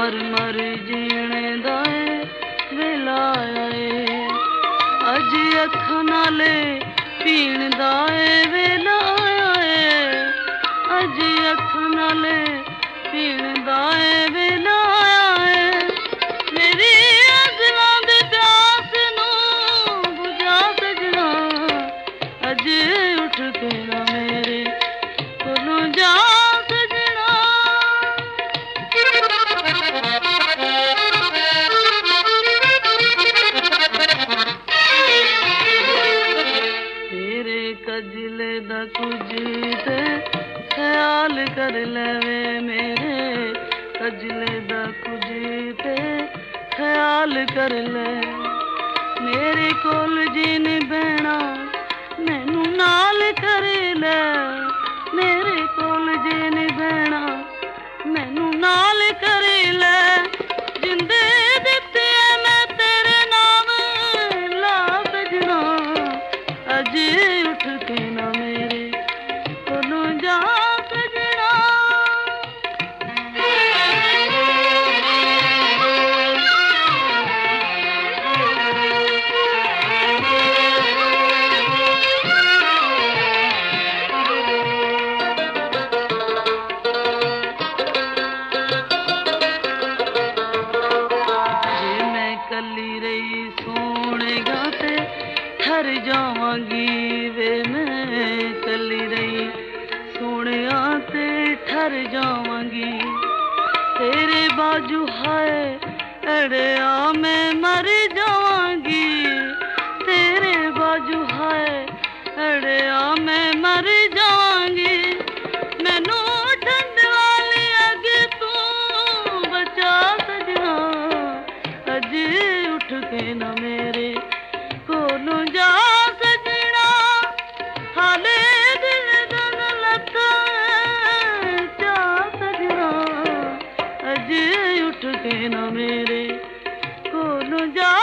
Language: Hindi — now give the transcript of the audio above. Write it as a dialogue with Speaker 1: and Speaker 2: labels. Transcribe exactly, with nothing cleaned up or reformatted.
Speaker 1: मर मर जीने दाए वेला आए अज अखां नाले पीण दाए वेला आए अज अखां नाले पीण दाए वेला आए मेरी अज़लां दे प्यास नूं बुझा सजना अज उठ के ना मेरे कोलों जा कजले दा कुछ ते ख्याल कर लेवे मेरे कजले दा कुछ ते ख्याल कर ले मेरे कोल जिन बहना मैनू नाल कर ले मेरे कोल जिन बहना मैनू नाल कर ले जिंदे दिते मैं तेरे नाम ला सजना अज उठ के ना मेरे कोलों जा सजना जे मैं कली रही सोने गाते ठर जावांगी वे मैं कली रही सोने आते ठर जावांगी तेरे बाजू हाय अड़िया मैं मर जावांगी तेरे बाजू हाय अड़िया मैं मर जावांगी मैनू ठंड वाली अग तू बचा सजना अज उठ के ना मेरे कोलों जा सजना हाले दिल दन लता जा सजना अज उठ के ना मेरे कोलों जा